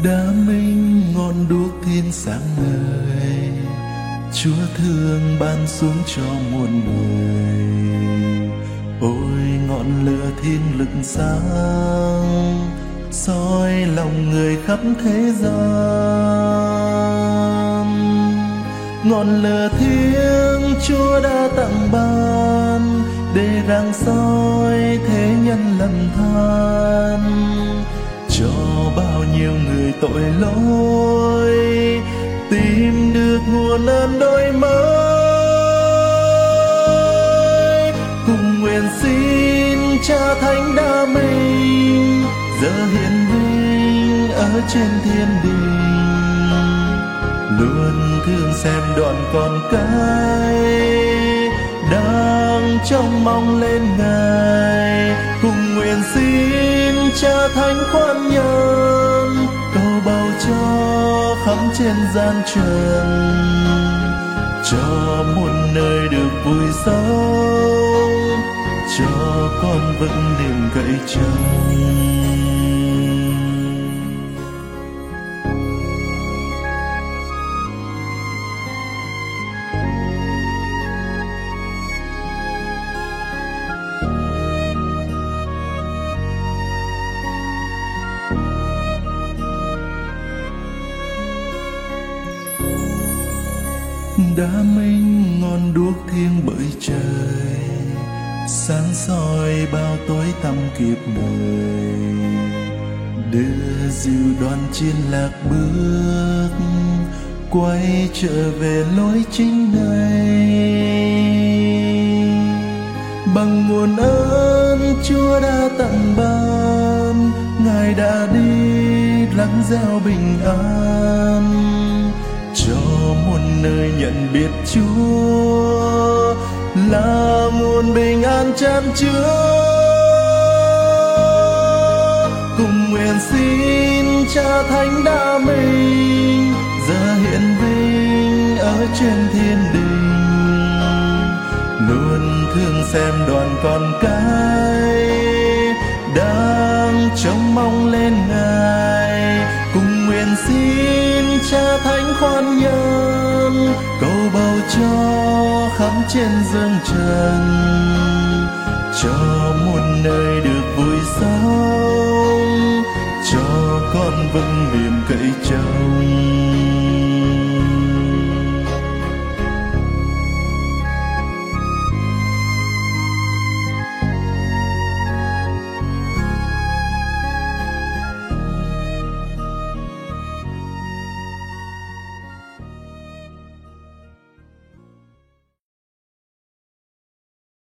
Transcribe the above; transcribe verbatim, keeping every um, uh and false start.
Đã minh ngọn đuốc thiên sáng ngời, Chúa thương ban xuống cho muôn người. Ôi ngọn lửa thiên lực sáng, soi lòng người khắp thế gian. Ngọn lửa thiêng Chúa đã tặng ban, để rạng soi thế nhân lầm than, cho bao nhiêu người tội lỗi tìm được nguồn ơn đôi mới. Cùng nguyện xin Cha Thánh Đa Minh giờ hiện vinh ở trên thiên đình, luôn thương xem đoạn con cái đang trông mong lên Ngài. Cùng nguyện xin Cha Thánh khoan nhân, cầu bầu cho khắp trên gian trần, cho muôn nơi được vui sống, cho con vững niềm cậy trông. Đã minh ngọn đuốc thiêng bởi trời, sáng soi bao tối tăm kiếp người, đưa dìu đoàn chiên lạc bước quay trở về lối chính này. Bằng nguồn ơn Chúa đã tặng ban, Ngài đã đi lắng gieo bình an, cho muôn nơi nhận biết Chúa là nguồn bình an chan chứa. Cùng nguyện xin Cha Thánh Đa Minh giờ hiện vinh ở trên thiên đình, luôn thương xem đoàn con cái đang trông mong lên Ngài. Cùng nguyện xin Cha Thánh khoan nhân, cầu bầu cho khắp trên dương trần, cho muôn nơi được vui sống, cho con vững niềm cậy trông.